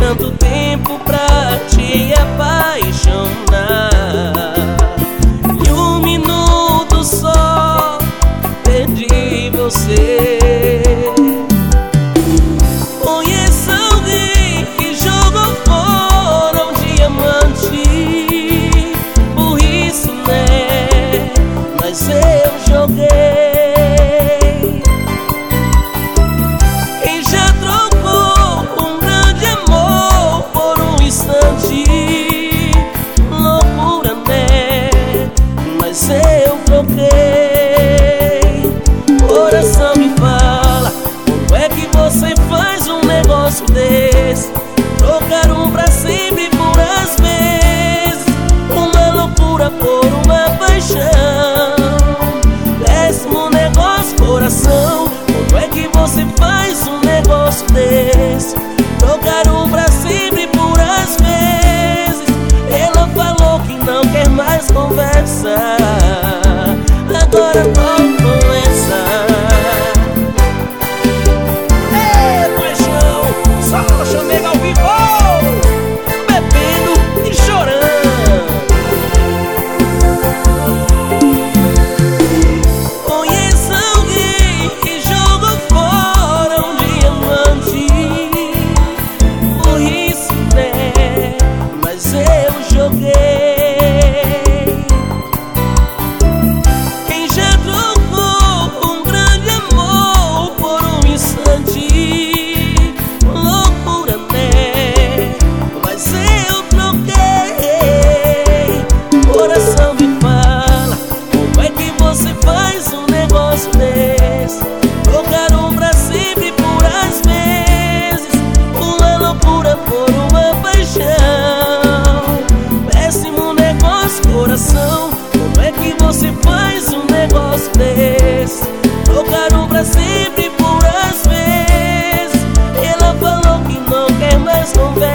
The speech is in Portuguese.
tanto tempo pra te apaixonar, e um minuto só perdi você. Conheço alguém que jogou fora um diamante, por isso, né? Mas eu joguei. Quem já trocou um grande amor por um instante? Loucura, né? Mas eu troquei. Coração me fala, como é que você faz um negócio desse? Trocar um pra sempre por às vezes, uma loucura por uma paixão. Péssimo negócio, coração, como é que você faz um negócio desse? Trocar um pra sempre por às vezes. Ela falou que não quer mais conversar, agora não com essa. Ei, paixão, só chamega ao vivo, bebendo e chorando. Conheço alguém que jogou fora um diamante, por isso, né? Mas eu joguei. Quem já trocou um grande amor por um instante? Loucura, né? Mas eu troquei. Coração me fala, como é que você faz um negócio desse? Trocar um pra sempre por às vezes, uma loucura por uma paixão. Péssimo negócio, coração, como é que você faz um negócio desse? Trocar um pra sempre por às vezes. Ela falou que não quer mais conversa,